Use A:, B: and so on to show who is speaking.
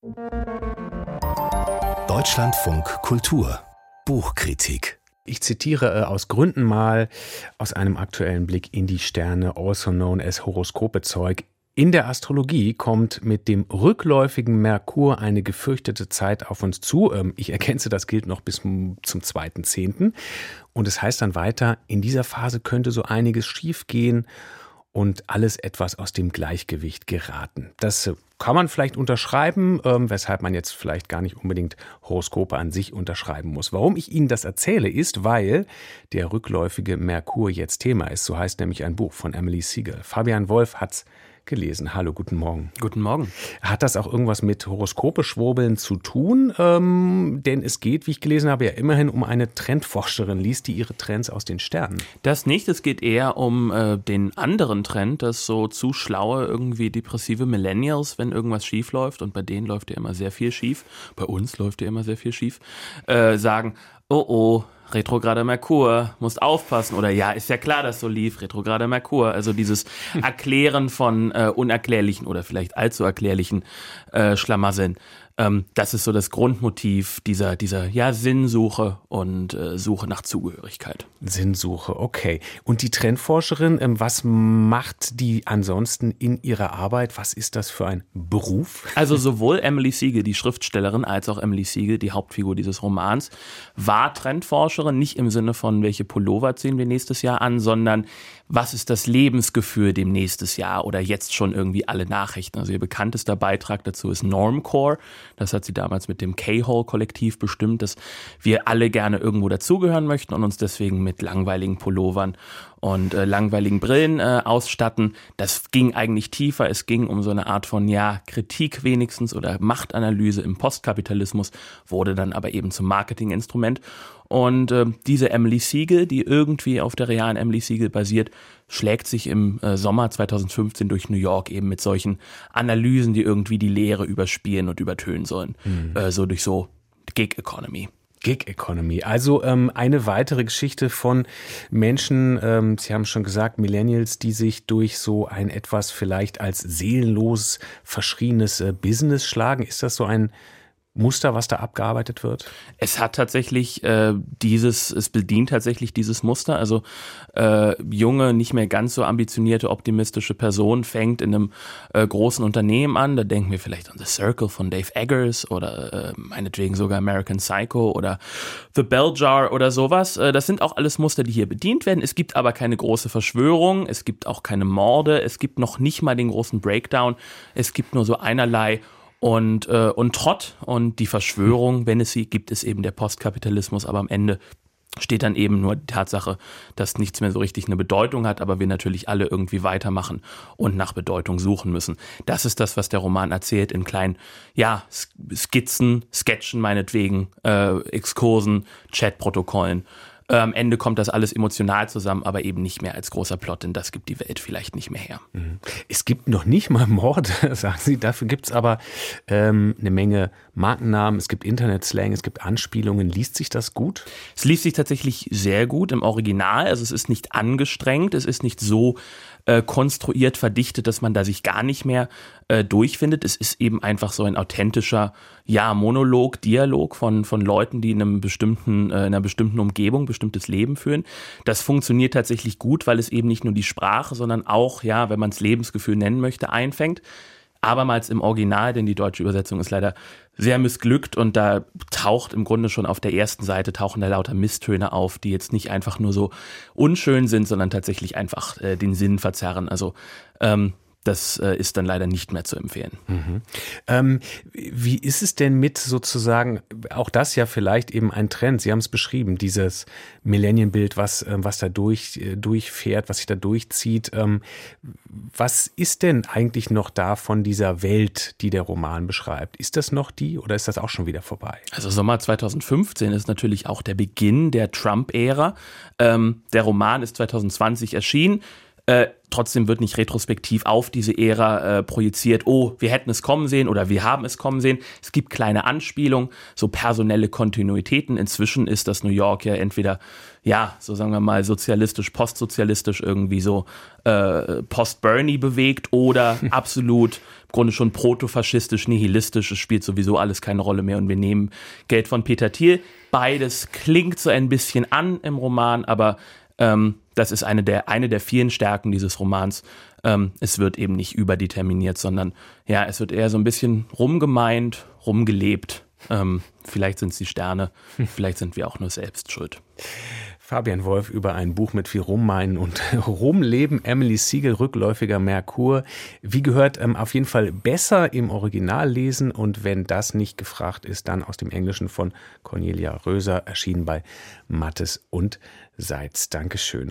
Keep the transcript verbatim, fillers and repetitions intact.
A: Deutschlandfunk Kultur Buchkritik.
B: Ich zitiere äh, aus Gründen mal aus einem aktuellen Blick in die Sterne, also known as Horoskopezeug. In der Astrologie kommt mit dem rückläufigen Merkur eine gefürchtete Zeit auf uns zu. Ähm, ich ergänze, das gilt noch bis zum zweiten Zehnten. Und es heißt dann weiter, in dieser Phase könnte so einiges schiefgehen und alles etwas aus dem Gleichgewicht geraten. Das äh, kann man vielleicht unterschreiben, ähm, weshalb man jetzt vielleicht gar nicht unbedingt Horoskope an sich unterschreiben muss. Warum ich Ihnen das erzähle, ist, weil der rückläufige Merkur jetzt Thema ist. So heißt nämlich ein Buch von Emily Siegel. Fabian Wolf hat's gelesen. Hallo, guten Morgen.
C: Guten Morgen.
B: Hat das auch irgendwas mit Horoskope-Schwurbeln zu tun? Ähm, denn es geht, wie ich gelesen habe, ja immerhin um eine Trendforscherin. Liest die ihre Trends aus den Sternen?
C: Das nicht. Es geht eher um äh, den anderen Trend, dass so zu schlaue, irgendwie depressive Millennials, wenn irgendwas schief läuft, und bei denen läuft ja immer sehr viel schief, bei uns läuft ja immer sehr viel schief, äh, sagen, oh oh, retrograder Merkur, musst aufpassen. Oder ja, ist ja klar, dass so lief, retrograder Merkur. Also dieses Erklären von äh, unerklärlichen oder vielleicht allzu erklärlichen äh, Schlamaseln. Ähm, das ist so das Grundmotiv dieser, dieser ja, Sinnsuche und äh, Suche nach Zugehörigkeit.
B: Sinnsuche, okay. Und die Trendforscherin, ähm, was macht die ansonsten in ihrer Arbeit? Was ist das für ein Beruf?
C: Also sowohl Emily Siegel, die Schriftstellerin, als auch Emily Siegel, die Hauptfigur dieses Romans, war Trendforscherin, nicht im Sinne von, welche Pullover ziehen wir nächstes Jahr an, sondern was ist das Lebensgefühl dem nächstes Jahr oder jetzt schon irgendwie alle Nachrichten. Also ihr bekanntester Beitrag dazu ist Normcore. Das hat sie damals mit dem K-Hole-Kollektiv bestimmt, dass wir alle gerne irgendwo dazugehören möchten und uns deswegen mit langweiligen Pullovern und äh, langweiligen Brillen äh, ausstatten. Das ging eigentlich tiefer. Es ging um so eine Art von, ja, Kritik wenigstens oder Machtanalyse im Postkapitalismus, wurde dann aber eben zum Marketinginstrument. Und äh, diese Emily Siegel, die irgendwie auf der realen Emily Siegel basiert, schlägt sich im äh, Sommer zweitausendfünfzehn durch New York eben mit solchen Analysen, die irgendwie die Lehre überspielen und übertönen sollen. Mhm. Äh, so durch so Gig Economy.
B: Gig Economy. Also ähm, eine weitere Geschichte von Menschen, ähm, Sie haben schon gesagt, Millennials, die sich durch so ein etwas vielleicht als seelenlos verschriebenes äh, Business schlagen. Ist das so ein Muster, was da abgearbeitet wird?
C: Es hat tatsächlich äh, dieses, es bedient tatsächlich dieses Muster. Also äh, junge, nicht mehr ganz so ambitionierte, optimistische Person fängt in einem äh, großen Unternehmen an. Da denken wir vielleicht an The Circle von Dave Eggers oder äh, meinetwegen sogar American Psycho oder The Bell Jar oder sowas. Äh, das sind auch alles Muster, die hier bedient werden. Es gibt aber keine große Verschwörung, es gibt auch keine Morde, es gibt noch nicht mal den großen Breakdown. Es gibt nur so einerlei Und, äh, und Trott und die Verschwörung, wenn es sie gibt, ist eben der Postkapitalismus, aber am Ende steht dann eben nur die Tatsache, dass nichts mehr so richtig eine Bedeutung hat, aber wir natürlich alle irgendwie weitermachen und nach Bedeutung suchen müssen. Das ist das, was der Roman erzählt in kleinen, ja, Skizzen, Sketchen meinetwegen, äh, Exkursen, Chatprotokollen. Am Ende kommt das alles emotional zusammen, aber eben nicht mehr als großer Plot, denn das gibt die Welt vielleicht nicht mehr her.
B: Es gibt noch nicht mal Morde, sagen Sie. Dafür gibt es aber ähm, eine Menge Markennamen, es gibt Internetslang, es gibt Anspielungen. Liest sich das gut?
C: Es liest sich tatsächlich sehr gut im Original. Also es ist nicht angestrengt, es ist nicht so äh, konstruiert, verdichtet, dass man da sich gar nicht mehr äh, durchfindet. Es ist eben einfach so ein authentischer, ja, Monolog, Dialog von, von Leuten, die in einem bestimmten, äh, in einer bestimmten Umgebung bestimmtes Leben führen. Das funktioniert tatsächlich gut, weil es eben nicht nur die Sprache, sondern auch, ja, wenn man es Lebensgefühl nennen möchte, einfängt. Abermals im Original, denn die deutsche Übersetzung ist leider sehr missglückt und da taucht im Grunde schon auf der ersten Seite tauchen da lauter Misstöne auf, die jetzt nicht einfach nur so unschön sind, sondern tatsächlich einfach äh, den Sinn verzerren. Also ähm, das äh, ist dann leider nicht mehr zu empfehlen.
B: Mhm. Ähm, wie ist es denn mit sozusagen, auch das ja vielleicht eben ein Trend, Sie haben es beschrieben, dieses Millennienbild, was, äh, was da durch, äh, durchfährt, was sich da durchzieht. Ähm, was ist denn eigentlich noch da von dieser Welt, die der Roman beschreibt? Ist das noch die oder ist das auch schon wieder vorbei?
C: Also Sommer zweitausendfünfzehn ist natürlich auch der Beginn der Trump-Ära. Ähm, der Roman ist zweitausendzwanzig erschienen. Äh, trotzdem wird nicht retrospektiv auf diese Ära äh, projiziert, oh, wir hätten es kommen sehen oder wir haben es kommen sehen. Es gibt kleine Anspielungen, so personelle Kontinuitäten. Inzwischen ist das New York ja entweder, ja, so sagen wir mal, sozialistisch, postsozialistisch, irgendwie so äh, post-Bernie bewegt oder absolut im Grunde schon protofaschistisch, nihilistisch. Es spielt sowieso alles keine Rolle mehr und wir nehmen Geld von Peter Thiel. Beides klingt so ein bisschen an im Roman, aber ähm, das ist eine der, eine der vielen Stärken dieses Romans. Ähm, es wird eben nicht überdeterminiert, sondern ja, es wird eher so ein bisschen rumgemeint, rumgelebt. Ähm, vielleicht sind es die Sterne, vielleicht sind wir auch nur selbst schuld.
B: Fabian Wolf über ein Buch mit viel Rummeinen und Rumleben, Emily Siegel, Rückläufiger Merkur. Wie gehört, ähm, auf jeden Fall besser im Original lesen und wenn das nicht gefragt ist, dann aus dem Englischen von Cornelia Röser, erschienen bei Mattes und Seitz. Dankeschön.